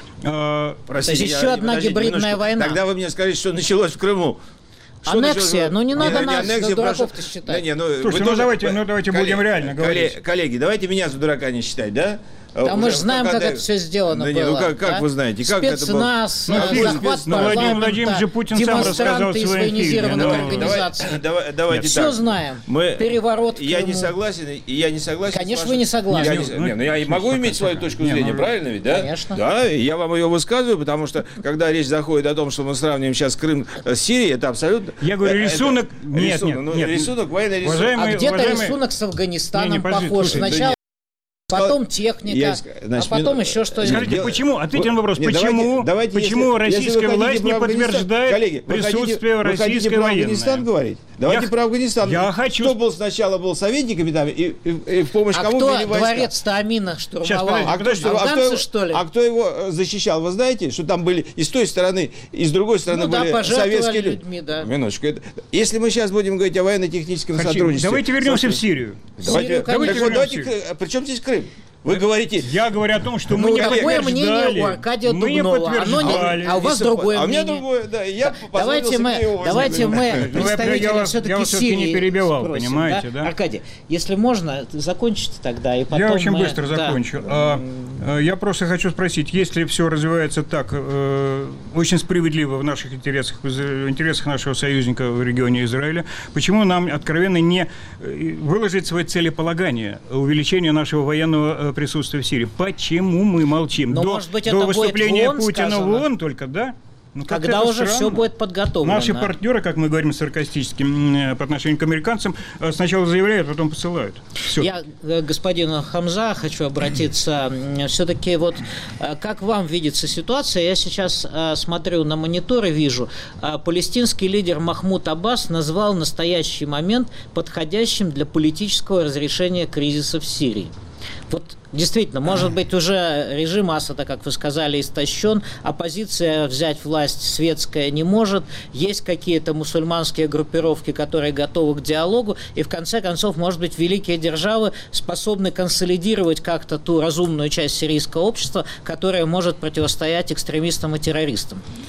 Э, Простите, еще я, одна гибридная немножко. Война. Тогда вы мне скажите, что началось в Крыму. Что аннексия, ну не надо не, нас не дураков-то считать. Да, не, ну, Слушайте, ну давайте, ну давайте коллеги, будем реально говорить. Коллеги, давайте меня за дурака не считать, да? Да мы же знаем, как это все сделано да было. Не, ну как, как да? вы знаете? Как Спецназ, это было? Ну, захват ну, Владимир Владимирович Путин сам рассказал в своем фильме. Но... организации. Давай, давайте Нет, так. Все знаем. Мы... Переворот. Я не согласен, и я не согласен. Конечно, вы не согласны. Я, не... ну, не, я могу иметь свою точку зрения, не, ну, правильно ведь, да? Конечно. Да, и я вам ее высказываю, потому что, когда речь заходит о том, что мы сравниваем сейчас Крым с Сирией, это абсолютно... Я говорю, рисунок... Это... Нет, рисунок, нет, ну, нет. Рисунок, военный рисунок. Уважаемый, а где-то уважаемый... рисунок с Афганистаном не, не, похож. Сначала... Потом техника, я, значит, а потом еще что-нибудь. Скажите, почему? Ответьте на вопрос. Нет, почему, давайте, давайте, почему если, российская если власть не подтверждает коллеги, присутствие вы хотите, российской вы военной? Афганистан говорить? Давайте я, про Афганистан. Я хочу... Кто был сначала был советниками там, и, и, и в помощь а кому кто били войска? Дворец-то Амина штурмовал? Сейчас, а, кто, что, афганцы, а, кто, что ли? А кто его защищал? Вы знаете, что там были и с той стороны, и с другой стороны ну, были да, советские люди? людьми, да. Минуточку. Если мы сейчас будем говорить о военно-техническом хочу. сотрудничестве... Давайте вернемся в Сирию. Давайте, Сирию, давайте, давайте, давайте, при чем здесь Крым? Вы говорите... Я говорю о том, что ну, мы не такое подтверждали. мнение у Аркадия мы Дубнова. Не подтверждали. А у вас другое а мнение. А у меня другое, да. Я давайте мы, давайте мы представителя все-таки Сирии не перебивал, спросим, понимаете, да? да? Аркадий, если можно, закончите тогда, и потом Я очень мы... быстро закончу. Да. А, я просто хочу спросить, если все развивается так, э, очень справедливо в наших интересах, в интересах нашего союзника в регионе Израиля, почему нам откровенно не выложить свои целеполагания увеличения нашего военного присутствия в Сирии? Почему мы молчим? Но, до может быть, до это выступления будет в ООН Путина сказано? в ООН только, да? Ну, когда уже странно. Все будет подготовлено. Наши партнеры, как мы говорим саркастически по отношению к американцам, сначала заявляют, потом посылают. Все. Я к господину Хамза хочу обратиться. Все-таки вот как вам видится ситуация? Я сейчас смотрю на монитор и вижу, палестинский лидер Махмуд Аббас назвал настоящий момент подходящим для политического разрешения кризиса в Сирии. Вот действительно, может быть, уже режим Асада, как вы сказали, истощен, оппозиция взять власть светская не может, есть какие-то мусульманские группировки, которые готовы к диалогу, и в конце концов, может быть, великие державы способны консолидировать как-то ту разумную часть сирийского общества, которая может противостоять экстремистам и террористам.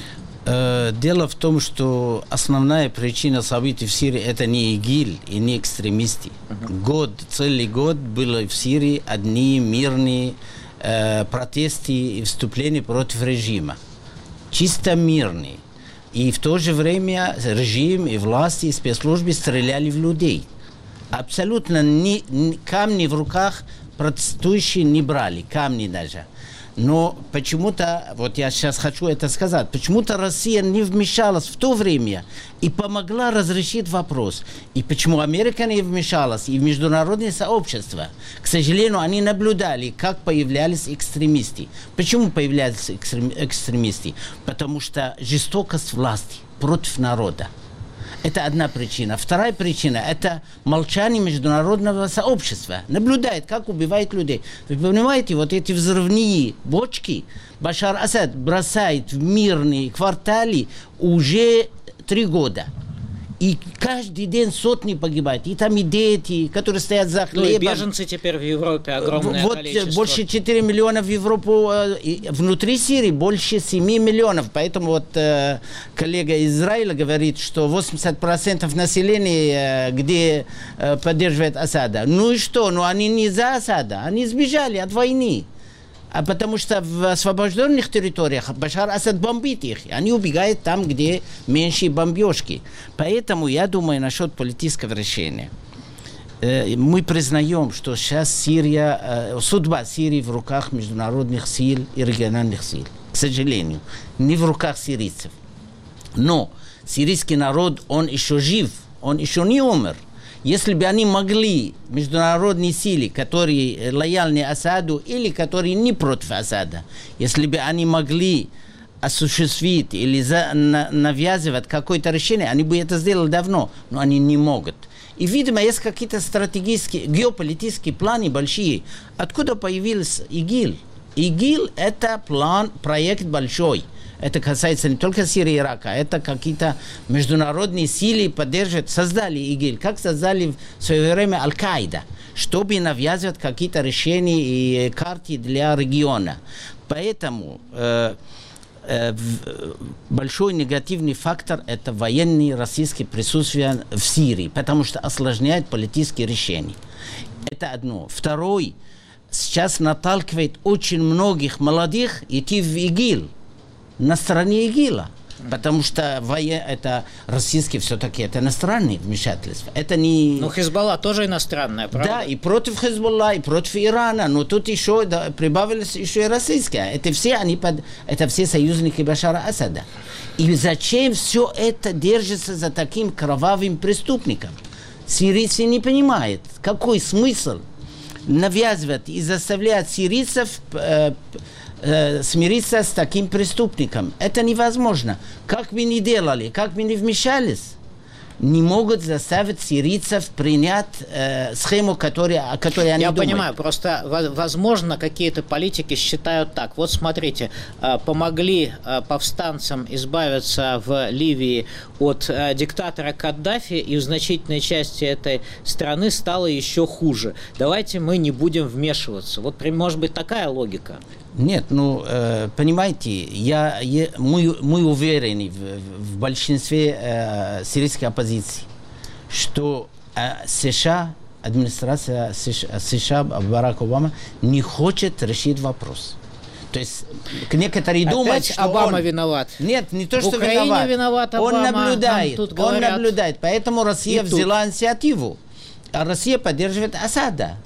Дело в том, что основная причина событий в Сирии это не ИГИЛ и не экстремисты. Uh-huh. Год, целый год было в Сирии одни мирные э, протесты и вступления против режима. Чисто мирные. И в то же время режим и власти и спецслужбы стреляли в людей. Абсолютно ни, ни, камни в руках протестующие не брали, камни даже. Но почему-то, вот я сейчас хочу это сказать, почему-то Россия не вмешалась в то время и помогла разрешить вопрос. И почему Америка не вмешалась, и международное сообщество. К сожалению, они наблюдали, как появлялись экстремисты. Почему появлялись экстремисты? Потому что жестокость власти против народа. Это одна причина. Вторая причина – это молчание международного сообщества. Наблюдает, как убивают людей. Вы понимаете, вот эти взрывные бочки Башар Асад бросает в мирные кварталы уже три года. И каждый день сотни погибают. И там и дети, которые стоят за хлебом. Ну и беженцы теперь в Европе огромное вот количество. Больше четыре миллиона в Европу. Внутри Сирии больше семи миллионов. Поэтому вот э, коллега из Израиля говорит, что восемьдесят процентов населения, э, где э, поддерживает Асада. Ну и что? Ну они не за Асада. Они сбежали от войны. А потому что в освобожденных территориях Башар Асад бомбит их. Они убегают там, где меньше бомбежки. Поэтому я думаю насчет политического решения. Мы признаем, что сейчас Сирия, судьба Сирии в руках международных сил и региональных сил. К сожалению, не в руках сирийцев. Но сирийский народ, он еще жив, он еще не умер. Если бы они могли, международные силы, которые лояльны Асаду или которые не против Асада, если бы они могли осуществить или за, на, навязывать какое-то решение, они бы это сделали давно, но они не могут. И, видимо, есть какие-то стратегические, геополитические планы большие. Откуда появился ИГИЛ? ИГИЛ – это план, проект большой. Это касается не только Сирии и Ирака, это какие-то международные силы поддерживают, создали ИГИЛ, как создали в свое время Аль-Каида, чтобы навязывать какие-то решения и карты для региона. Поэтому э, э, большой негативный фактор – это военное российское присутствие в Сирии, потому что осложняет политические решения. Это одно. Второй, сейчас наталкивает очень многих молодых идти в ИГИЛ. На стороне ИГИЛа, потому что воен... это российские все-таки, это иностранные вмешательства. Это не... Ну, Хизбалла тоже иностранная, правда? Да, и против Хизбалла, и против Ирана, но тут еще да, прибавилось еще и российское. Это все, они под... это все союзники Башара Асада. И зачем все это держится за таким кровавым преступником? Сирийцы не понимают, какой смысл навязывать и заставлять сирийцев э, смириться с таким преступником. Это невозможно. Как мы не делали, как мы не вмешались, не могут заставить сирийцев принять э, схему, которую, о которой они Я думают. Я понимаю, просто, возможно, какие-то политики считают так. Вот смотрите, э, помогли э, повстанцам избавиться в Ливии от э, диктатора Каддафи, и в значительной части этой страны стало еще хуже. Давайте мы не будем вмешиваться. Вот, может быть, такая логика? Нет, ну, э, понимаете, я, я, мы, мы уверены в, в большинстве э, сирийской оппозиции, что э, США, администрация США, США Барак Обама не хочет решить вопрос. То есть некоторые Опять думают, что Обама он... виноват. Нет, не то, в что Украине виноват. виноват Обама. Он наблюдает, тут он говорят... наблюдает. Поэтому Россия взяла инициативу. А Россия поддерживает Асада.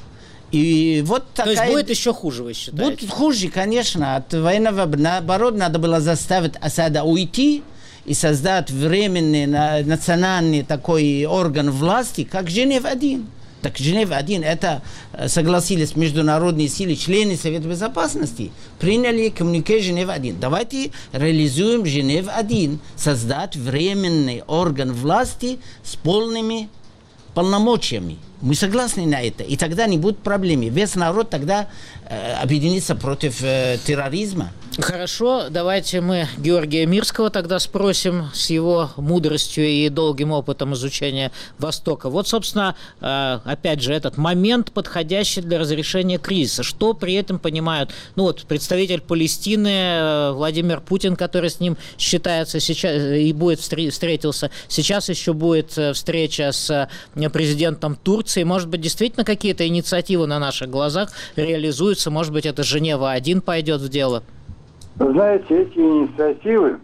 И вот такая... То есть будет еще хуже, вы считаете? Будет хуже, конечно. От военного, наоборот, надо было заставить Асада уйти и создать временный национальный такой орган власти, как Женев один. Так Женев один, это согласились международные силы, члены Совета Безопасности, приняли коммюнике Женев один. Давайте реализуем Женев один, создать временный орган власти с полными полномочиями. Мы согласны на это, и тогда не будет проблем. Весь народ тогда э, объединится против э, терроризма. Хорошо, давайте мы Георгия Мирского тогда спросим с его мудростью и долгим опытом изучения Востока. Вот, собственно, опять же, этот момент, подходящий для разрешения кризиса. Что при этом понимают, ну вот, представитель Палестины Владимир Путин, который с ним считается сейчас и будет встретился, сейчас еще будет встреча с президентом Турции. Может быть, действительно какие-то инициативы на наших глазах реализуются? Может быть, это Женева-один пойдет в дело? Вы знаете, эти инициативы,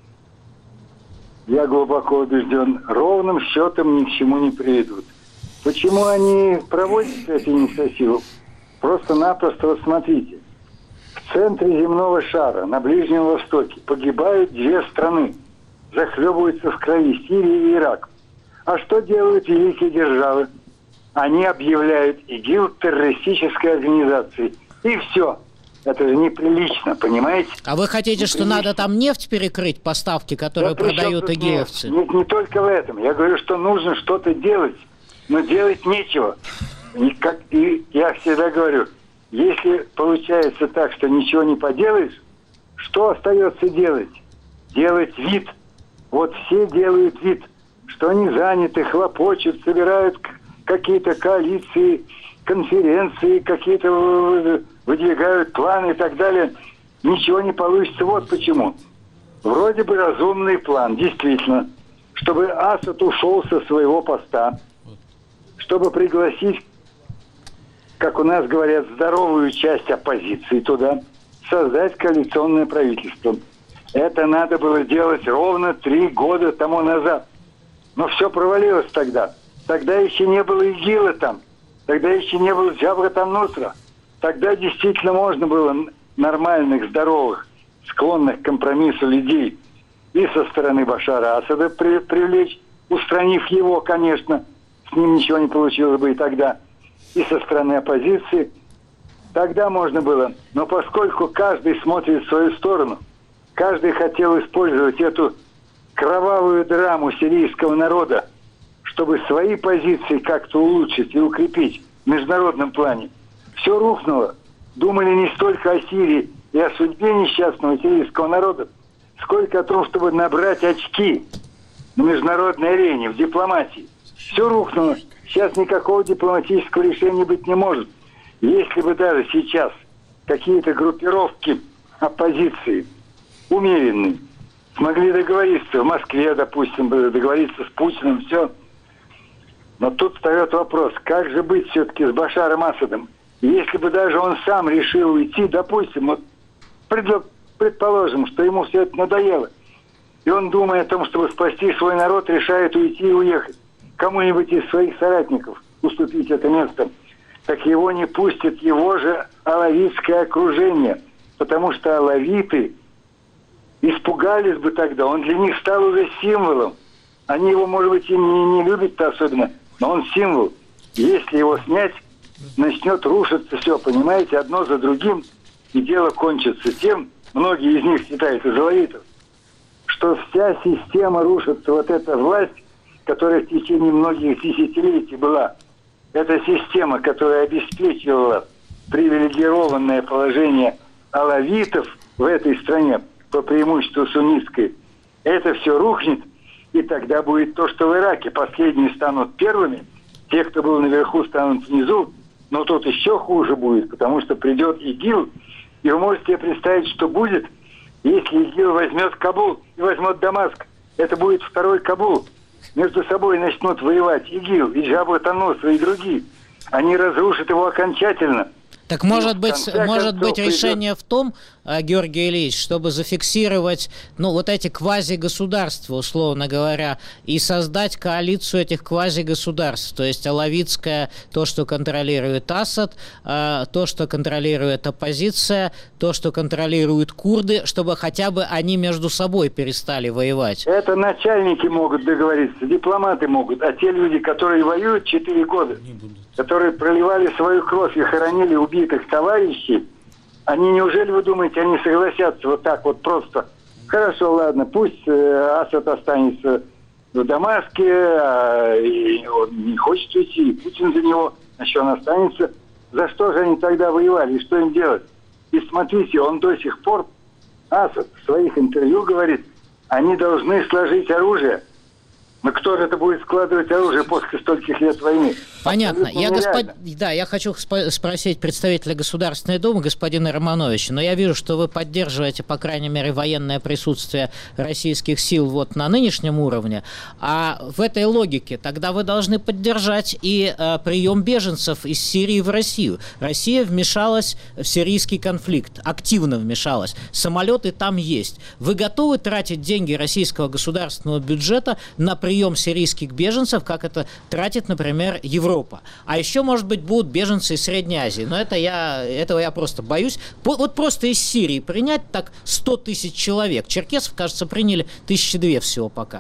я глубоко убежден, ровным счетом ни к чему не приведут. Почему они проводят эти инициативы? Просто-напросто, вот смотрите, в центре земного шара, на Ближнем Востоке, погибают две страны, захлебываются в крови, Сирия и Ирак. А что делают великие державы? Они объявляют ИГИЛ террористической организацией. И все. Это же неприлично, понимаете? А вы хотите, неприлично. Что надо там нефть перекрыть, поставки, которые да, продают игиловцы? Нет, не, не только в этом. Я говорю, что нужно что-то делать, но делать нечего. И, как, и я всегда говорю, если получается так, что ничего не поделаешь, что остается делать? Делать вид. Вот все делают вид, что они заняты, хлопочут, собирают какие-то коалиции, конференции, какие-то выдвигают планы и так далее. Ничего не получится. Вот почему. Вроде бы разумный план, действительно. Чтобы Асад ушел со своего поста. Чтобы пригласить, как у нас говорят, здоровую часть оппозиции туда. Создать коалиционное правительство. Это надо было делать ровно три года тому назад. Но все провалилось тогда. Тогда еще не было ИГИЛа там. Тогда еще не было Джабхат ан-Нусра. Тогда действительно можно было нормальных, здоровых, склонных к компромиссу людей и со стороны Башара Асада при, привлечь, устранив его, конечно, с ним ничего не получилось бы и тогда, и со стороны оппозиции. Тогда можно было. Но поскольку каждый смотрит в свою сторону, каждый хотел использовать эту кровавую драму сирийского народа, чтобы свои позиции как-то улучшить и укрепить в международном плане, все рухнуло. Думали не столько о Сирии и о судьбе несчастного сирийского народа, сколько о том, чтобы набрать очки на международной арене, в дипломатии. Все рухнуло. Сейчас никакого дипломатического решения быть не может. Если бы даже сейчас какие-то группировки оппозиции умеренные смогли договориться в Москве, допустим, договориться с Путиным, все. Но тут встает вопрос, как же быть все-таки с Башаром Асадом? Если бы даже он сам решил уйти, допустим, вот предположим, что ему все это надоело, и он, думая о том, чтобы спасти свой народ, решает уйти и уехать, кому-нибудь из своих соратников уступить это место, так его не пустит его же алавитское окружение, потому что алавиты испугались бы тогда, он для них стал уже символом. Они его, может быть, и не, не любят-то особенно, но он символ. Если его снять, начнет рушиться все, понимаете, одно за другим, и дело кончится тем, многие из них считают из алавитов, что вся система рушится, вот эта власть, которая в течение многих десятилетий была, эта система, которая обеспечивала привилегированное положение алавитов в этой стране, по преимуществу суннитской, это все рухнет, и тогда будет то, что в Ираке. Последние станут первыми, те, кто был наверху, станут внизу, но тут еще хуже будет, потому что придет ИГИЛ, и вы можете себе представить, что будет, если ИГИЛ возьмет Кабул и возьмет Дамаск. Это будет второй Кабул. Между собой начнут воевать ИГИЛ, и Джабхат ан-Нусра, и другие. Они разрушат его окончательно. Так может быть, может быть решение в том, Георгий Ильич, чтобы зафиксировать, ну, вот эти квазигосударства, условно говоря, и создать коалицию этих квазигосударств, то есть алавитское, то, что контролирует Асад, то, что контролирует оппозиция, то, что контролируют курды, чтобы хотя бы они между собой перестали воевать. Это начальники могут договориться, дипломаты могут, а те люди, которые воюют четыре года, которые проливали свою кровь и хоронили убитых товарищей, они, неужели вы думаете, они согласятся вот так вот просто? Хорошо, ладно, пусть э, Асад останется в Дамаске, а, и он не хочет уйти, и Путин за него, значит, он останется. За что же они тогда воевали, и что им делать? И смотрите, он до сих пор Асад в своих интервью говорит, они должны сложить оружие. Но кто же это будет складывать оружие после стольких лет войны? Понятно. Абсолютно Я, господ... нереально. да, я хочу спо- спросить представителя Государственной Думы, господина Романовича, но я вижу, что вы поддерживаете, по крайней мере, военное присутствие российских сил вот на нынешнем уровне, а в этой логике тогда вы должны поддержать и э, прием беженцев из Сирии в Россию. Россия вмешалась в сирийский конфликт, активно вмешалась. Самолеты там есть. Вы готовы тратить деньги российского государственного бюджета на прием сирийских беженцев, как это тратит, например, Европа? А еще, может быть, будут беженцы из Средней Азии. Но это я, этого я просто боюсь. По, вот просто из Сирии принять так сто тысяч человек. Черкесов, кажется, приняли тысячи две всего пока.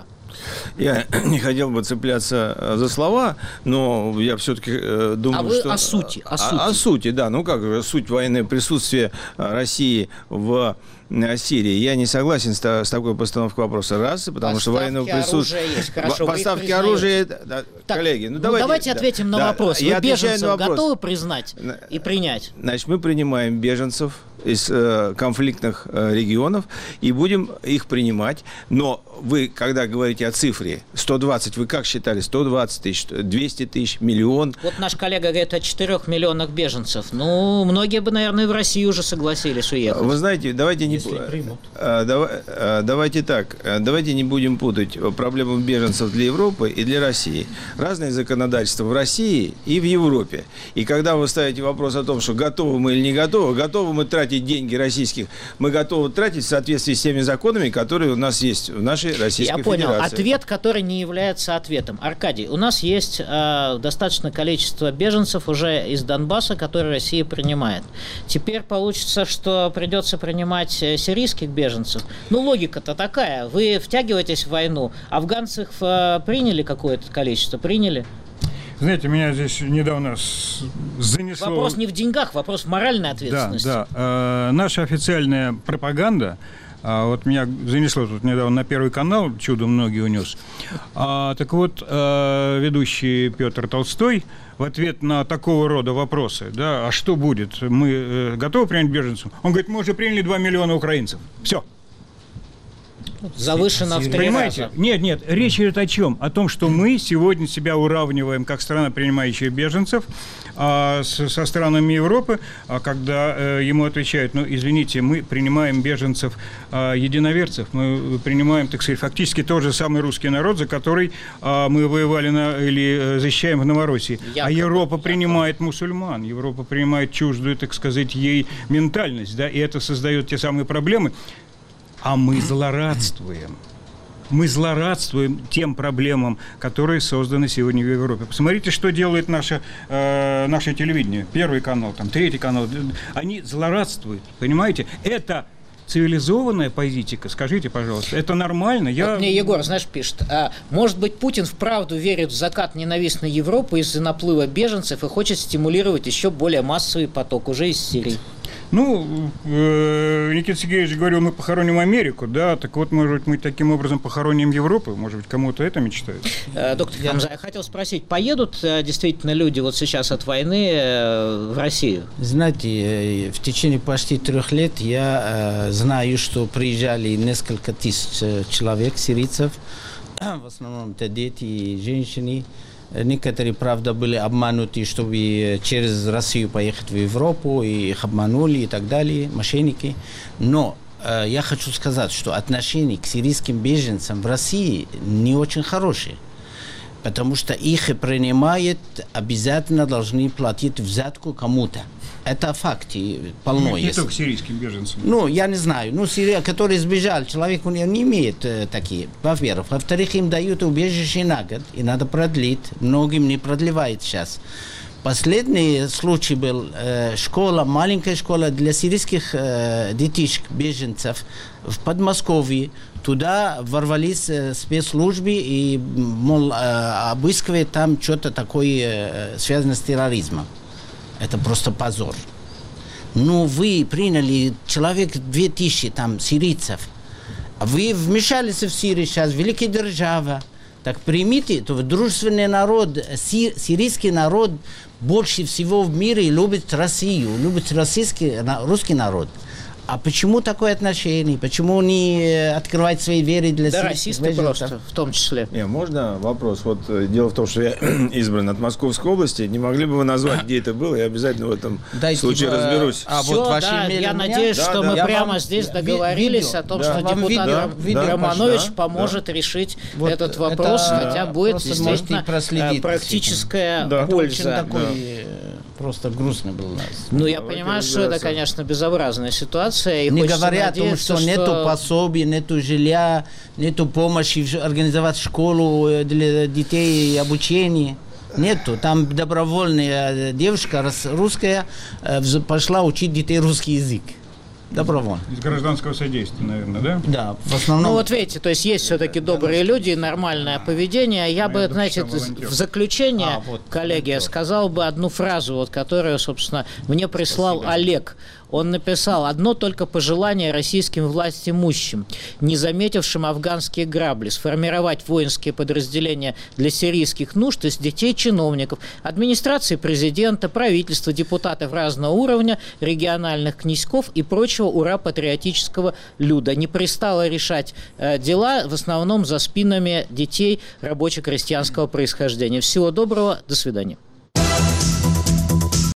Я не хотел бы цепляться за слова, но я все-таки э, думаю, а вы что... о сути, о сути. О, о сути, да. Ну как же, суть военное присутствие России в Сирии. Я не согласен с, с такой постановкой вопроса. Раз, потому Поставки что военного присутствия... Хорошо, поставки оружия... Да, так, коллеги, ну, ну, давайте... давайте да, ответим на да, вопрос. Вы я беженцев на вопрос. готовы признать и принять? Значит, мы принимаем беженцев из э, конфликтных э, регионов и будем их принимать. Но вы, когда говорите о цифре сто двадцать, вы как считали? сто двадцать тысяч, двести тысяч, миллион? Вот наш коллега говорит о четырёх миллионах беженцев. Ну, многие бы, наверное, в Россию уже согласились уехать. Вы знаете, давайте не... Если примут. Давай, давайте так, давайте не будем путать проблему беженцев для Европы и для России. Разное законодательство в России и в Европе. И когда вы ставите вопрос о том, что готовы мы или не готовы, готовы мы тратить деньги российских, мы готовы тратить в соответствии с теми законами, которые у нас есть в нашей Российской Я понял. Федерации. Ответ, который не является ответом. Аркадий, у нас есть э, достаточное количество беженцев уже из Донбасса, которые Россия принимает. Теперь получится, что придется принимать сирийских беженцев. Ну, логика-то такая. Вы втягиваетесь в войну. Афганцев э, приняли какое-то количество? Приняли? Знаете, меня здесь недавно с- занесло... Вопрос не в деньгах, вопрос в моральной ответственности. Да, да. Э, наша официальная пропаганда, а, вот меня занесло тут недавно на Первый канал, чудом многие унес. А, так вот, э, ведущий Петр Толстой в ответ на такого рода вопросы, да, а что будет, мы э, готовы принять беженцев? Он говорит, мы уже приняли два миллиона украинцев. Все. Завышено в три Понимаете? раза. Нет, нет, речь идет о чем? О том, что мы сегодня себя уравниваем как страна, принимающая беженцев, а, с, со странами Европы, а когда э, ему отвечают, ну, извините, мы принимаем беженцев а, единоверцев, мы принимаем, так сказать, фактически тот же самый русский народ, за который а, мы воевали на, или э, защищаем в Новороссии. Якобы, а Европа якобы. принимает мусульман, Европа принимает чуждую, так сказать, ей ментальность, да, и это создает те самые проблемы. А мы злорадствуем. Мы злорадствуем тем проблемам, которые созданы сегодня в Европе. Посмотрите, что делает наше, э, наше телевидение. Первый канал, там, третий канал. Они злорадствуют, понимаете? Это цивилизованная политика, скажите, пожалуйста. Это нормально? Я... Вот мне Егор, знаешь, пишет, а, может быть, Путин вправду верит в закат ненавистной Европы из-за наплыва беженцев и хочет стимулировать еще более массовый поток уже из Сирии. Ну, э, Никита Сергеевич говорил, мы похороним Америку, да, так вот, может быть, мы таким образом похороним Европу, может быть, кому-то это мечтает. Э, доктор Хамза, я хотел спросить, поедут э, действительно люди вот сейчас от войны э, в Россию? Знаете, э, в течение почти трех лет я э, знаю, что приезжали несколько тысяч э, человек, сирийцев, в основном это дети и женщины. Некоторые, правда, были обмануты, чтобы через Россию поехать в Европу, и их обманули и так далее, мошенники. Но э, я хочу сказать, что отношение к сирийским беженцам в России не очень хорошее. Потому что их принимают, обязательно должны платить взятку кому-то. Это факты, полно Ну, не есть. только сирийским беженцам. Ну, я не знаю. Ну, Сирия, который сбежал, человек, он не имеет э, такие. Во-первых. Во-вторых, им дают убежище на год, и надо продлить. Многим не продлевает сейчас. Последний случай был э, школа, маленькая школа для сирийских э, детишек, беженцев в Подмосковье. Туда ворвались э, спецслужбы и, мол, э, обыскивают там что-то такое, э, связанное с терроризмом. Это просто позор. Ну, вы приняли человек две тысячи там сирийцев. Вы вмешались в Сирию сейчас, великая держава. Так примите, то дружественный народ, си, сирийский народ больше всего в мире любит Россию, любит российский, русский народ. А почему такое отношение? Почему не открывать свои двери для Да, сирийских расисты беженцев? просто, в том числе. Не, можно вопрос? Вот э, дело в том, что я избран от Московской области. Не могли бы вы назвать, где это было? Я обязательно в этом Дайте, случае э, разберусь. а Все, вот ваши да, имели я меня? надеюсь, Да, что да. мы Я прямо вам- здесь ви- договорились видео. о том, Да. что Вам депутат видео- Ром- видео Романович пошло, да, поможет решить Вот этот вопрос, это хотя будет просто действительно можете проследить э, практическая Да. Это очень польза. такой, э, просто грустный был у нас. Ну, я Давайте понимаю, что это, разбираться. конечно, безобразная ситуация. И Не хочется говоря о том, надеяться, что нету пособий, нету жилья, нету помощи в- организовать школу э, для детей и обучения. Нету. Там добровольная девушка рус- русская э, вз- пошла учить детей русский язык. Добровольно. Из гражданского содействия, наверное, да? Да, в основном. Ну вот видите, то есть есть все-таки добрые люди, нормальное поведение. Я бы, это знаете, причем волонтер. в заключение, А, вот, коллеги, я волонтер. сказал бы одну фразу, вот, которую, собственно, мне прислал Олег. Он написал: одно только пожелание российским властимущим, не заметившим афганские грабли, сформировать воинские подразделения для сирийских нужд из детей чиновников, администрации президента, правительства, депутатов разного уровня, региональных князьков и прочего ура-патриотического люда. Не пристало решать э, дела в основном за спинами детей рабоче-крестьянского происхождения. Всего доброго, до свидания.